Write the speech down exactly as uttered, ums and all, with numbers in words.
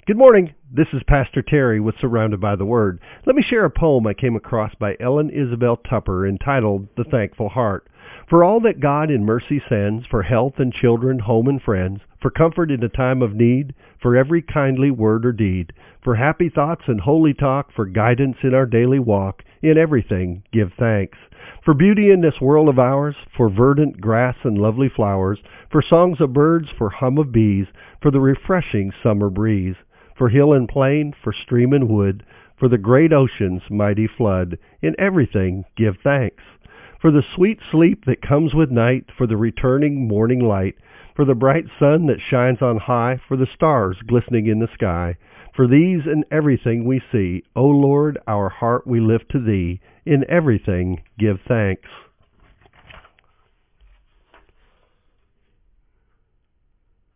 Good morning. This is Pastor Terry with Surrounded by the Word. Let me share a poem I came across by Ellen Isabel Tupper entitled The Thankful Heart. For all that God in mercy sends, for health and children, home and friends, for comfort in a time of need, for every kindly word or deed, for happy thoughts and holy talk, for guidance in our daily walk, in everything give thanks. For beauty in this world of ours, for verdant grass and lovely flowers, for songs of birds, for hum of bees, for the refreshing summer breeze, for hill and plain, for stream and wood, for the great ocean's mighty flood, in everything give thanks. For the sweet sleep that comes with night, for the returning morning light, for the bright sun that shines on high, for the stars glistening in the sky. For these and everything we see, O Lord, our heart we lift to Thee, in everything give thanks.